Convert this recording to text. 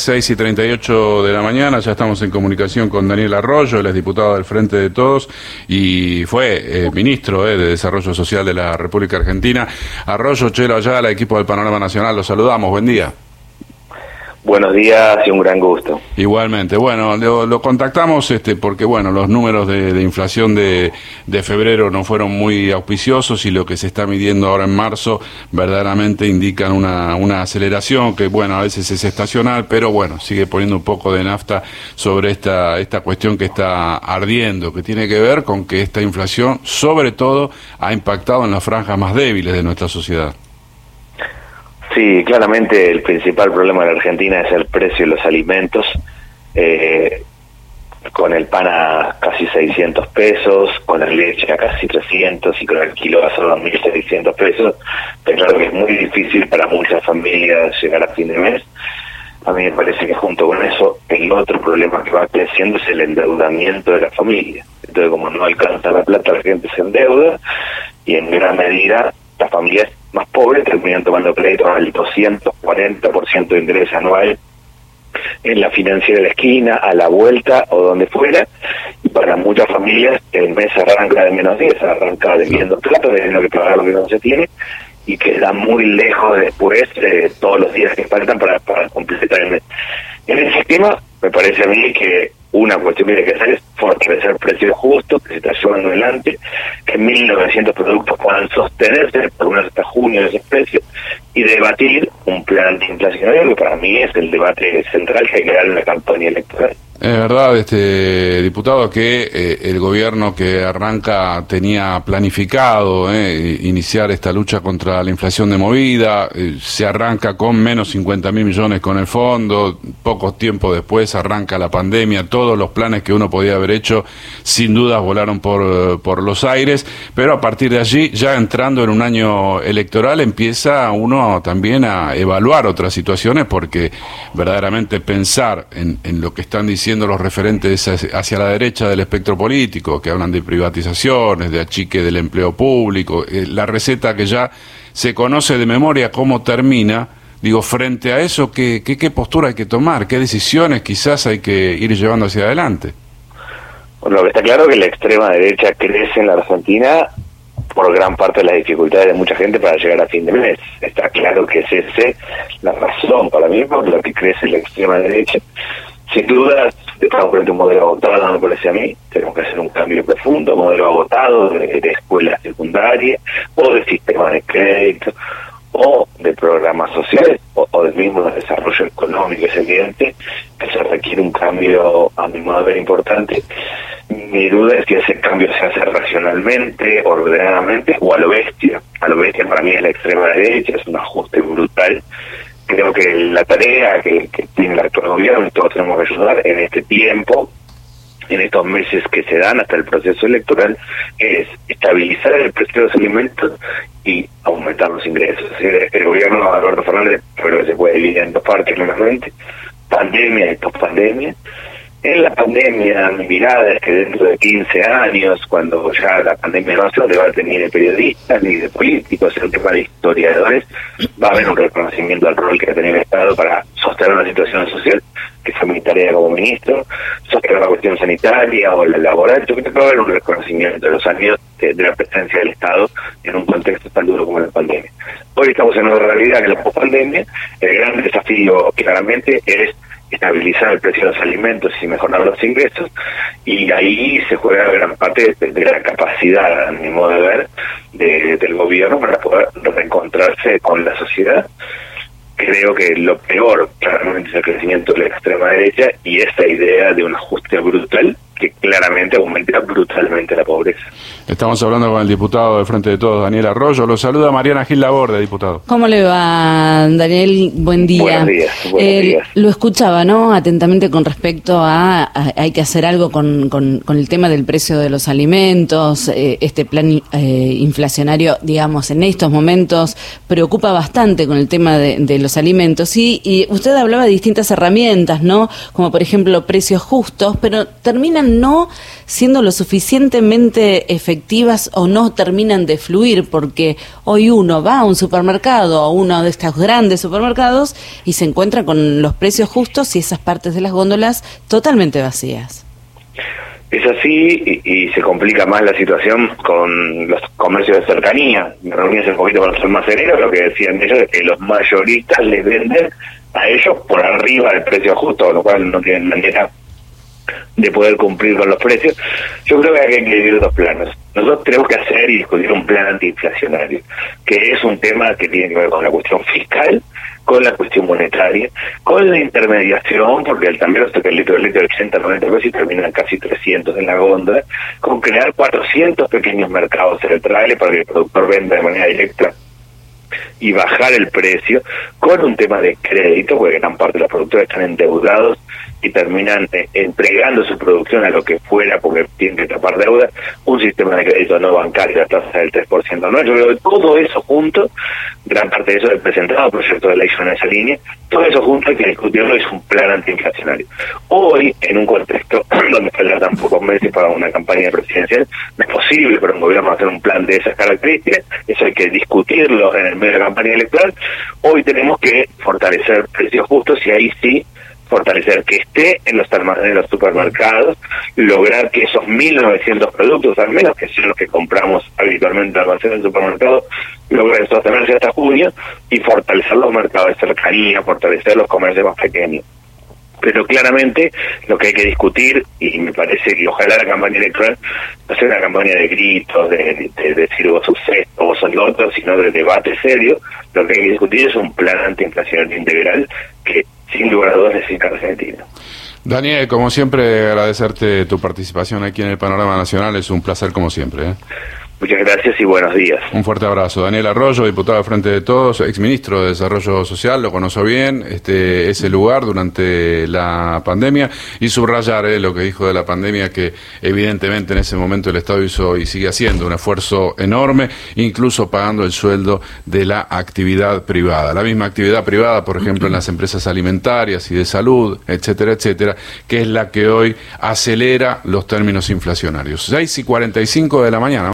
6:38 de la mañana, ya estamos en comunicación con Daniel Arroyo, él es diputado del Frente de Todos y fue ministro de Desarrollo Social de la República Argentina. Arroyo, Chelo Ayala, equipo del Panorama Nacional, los saludamos, buen día. Buenos días y un gran gusto. Igualmente. Bueno, lo contactamos porque bueno, los números de inflación de febrero no fueron muy auspiciosos y lo que se está midiendo ahora en marzo verdaderamente indican una aceleración que bueno, a veces es estacional, pero bueno, sigue poniendo un poco de nafta sobre esta cuestión que está ardiendo, que tiene que ver con que esta inflación sobre todo ha impactado en las franjas más débiles de nuestra sociedad. Sí, claramente el principal problema de la Argentina es el precio de los alimentos, con el pan a casi 600 pesos, con la leche a casi 300 y con el kilo a solo 1.600 pesos. Pero claro que es muy difícil para muchas familias llegar a fin de mes. A mí me parece que junto con eso, el otro problema que va creciendo es el endeudamiento de la familia. Entonces, como no alcanza la plata, la gente se endeuda y en gran medida las familias más pobres terminan tomando créditos al 240% de interés anual en la financiera de la esquina, a la vuelta o donde fuera, y para muchas familias el mes arranca de menos 10, arranca debiendo plata, teniendo que pagar lo que no se tiene, y queda muy lejos después todos los días que faltan para completar el mes. En ese esquema, me parece a mí que una cuestión que hay que hacer es fortalecer precios justos, que se está llevando adelante, que 1.900 productos puedan sostenerse por unos hasta junio de esos precios, y debatir un plan antiinflacionario que para mí es el debate central que hay que dar en la campaña electoral. Es verdad, diputado, que el gobierno que arranca tenía planificado iniciar esta lucha contra la inflación de movida, se arranca con menos 50.000 millones con el fondo, poco tiempo después arranca la pandemia, todos los planes que uno podía haber hecho sin dudas volaron por los aires, pero a partir de allí, ya entrando en un año electoral, empieza uno también a evaluar otras situaciones, porque verdaderamente pensar en lo que están diciendo los referentes hacia la derecha del espectro político, que hablan de privatizaciones, de achique del empleo público, la receta que ya se conoce de memoria cómo termina. Digo, frente a eso, ¿qué postura hay que tomar? ¿Qué decisiones quizás hay que ir llevando hacia adelante? Bueno, está claro que la extrema derecha crece en la Argentina por gran parte de las dificultades de mucha gente para llegar a fin de mes. Está claro que es esa la razón para mí por la que crece la extrema derecha. Sin duda, estamos frente a un modelo agotado, me parece a mí. Tenemos que hacer un cambio profundo, modelo agotado de escuela secundaria, o de sistema de crédito, o de programas sociales, o del mismo desarrollo económico. Es evidente que se requiere un cambio, a mi modo de ver, importante. Mi duda es si ese cambio se hace racionalmente, ordenadamente, o a lo bestia. A lo bestia para mí es la extrema derecha, es un ajuste brutal. Creo que la tarea que tiene el actual gobierno, y todos tenemos que ayudar en este tiempo, en estos meses que se dan hasta el proceso electoral, es estabilizar el precio de los alimentos y aumentar los ingresos. Es decir, el gobierno de Alberto Fernández, creo que se puede dividir en dos partes, claramente, pandemia y pospandemia. En la pandemia, mi mirada es que dentro de 15 años, cuando ya la pandemia no se debate ni de periodistas ni de políticos, en el tema de historiadores, va a haber un reconocimiento al rol que ha tenido el Estado para sostener una situación social, que fue mi tarea como ministro, sostener la cuestión sanitaria o la laboral. Yo creo que va a haber un reconocimiento de los años de la presencia del Estado en un contexto tan duro como la pandemia. Hoy estamos en una realidad que la pospandemia, el gran desafío claramente es estabilizar el precio de los alimentos y mejorar los ingresos, y ahí se juega gran parte de la capacidad, a mi modo de ver, del gobierno para poder reencontrarse con la sociedad. Creo que lo peor claramente es el crecimiento de la extrema derecha y esta idea de un ajuste brutal que claramente aumenta brutalmente la pobreza. Estamos hablando con el diputado del Frente de Todos, Daniel Arroyo. Lo saluda Mariana Gil Laborde, diputado. ¿Cómo le va, Daniel? Buen día. Buenos días. Lo escuchaba, ¿no? Atentamente con respecto a hay que hacer algo con el tema del precio de los alimentos. Este plan inflacionario, digamos, en estos momentos preocupa bastante con el tema de los alimentos. Y usted hablaba de distintas herramientas, ¿no? Como por ejemplo precios justos, pero terminan no no siendo lo suficientemente efectivas o no terminan de fluir, porque hoy uno va a un supermercado, a uno de estos grandes supermercados, y se encuentra con los precios justos y esas partes de las góndolas totalmente vacías. Es así y se complica más la situación con los comercios de cercanía. Me reuní hace un poquito con los almaceneros, lo que decían ellos es que los mayoristas les venden a ellos por arriba del precio justo, con lo cual no tienen manera de poder cumplir con los precios. Yo creo que hay que dividir dos planos. Nosotros tenemos que hacer y discutir un plan antiinflacionario, que es un tema que tiene que ver con la cuestión fiscal, con la cuestión monetaria, con la intermediación, porque el tambero está el litro de 80, 90 pesos y termina en casi 300 en la góndola, con crear 400 pequeños mercados centrales para que el productor venda de manera directa y bajar el precio, con un tema de crédito, porque gran parte de los productores están endeudados y terminan entregando su producción a lo que fuera porque tienen que tapar deuda, un sistema de crédito no bancario a tasa del 3% anual. Yo creo que todo eso junto, gran parte de eso es presentado, proyecto de ley en esa línea, todo eso junto hay que discutirlo, es un plan antiinflacionario. Hoy, en un contexto donde faltan tan pocos meses para una campaña presidencial, no es posible para un gobierno hacer un plan de esas características, eso hay que discutirlo en el medio de la campaña electoral. Hoy tenemos que fortalecer precios justos y ahí sí fortalecer que esté en los supermercados, lograr que esos 1.900 productos, al menos que son los que compramos habitualmente en almacén del supermercado, logren sostenerse hasta junio y fortalecer los mercados de cercanía, fortalecer los comercios más pequeños. Pero claramente lo que hay que discutir, y me parece que ojalá la campaña electoral no sea una campaña de gritos, de decir vos sos esto, vos sos lo otro, sino de debate serio, lo que hay que discutir es un plan antiinflacionario integral que sin lugar a dudas necesita Argentina. Daniel, como siempre, agradecerte tu participación aquí en el Panorama Nacional, es un placer como siempre, ¿eh? Muchas gracias y buenos días. Un fuerte abrazo. Daniel Arroyo, diputado de Frente de Todos, exministro de Desarrollo Social, lo conoció bien ese lugar durante la pandemia, y subrayar lo que dijo de la pandemia, que evidentemente en ese momento el Estado hizo y sigue haciendo un esfuerzo enorme, incluso pagando el sueldo de la actividad privada. La misma actividad privada, por ejemplo, en las empresas alimentarias y de salud, etcétera, etcétera, que es la que hoy acelera los términos inflacionarios. 6:45 de la mañana.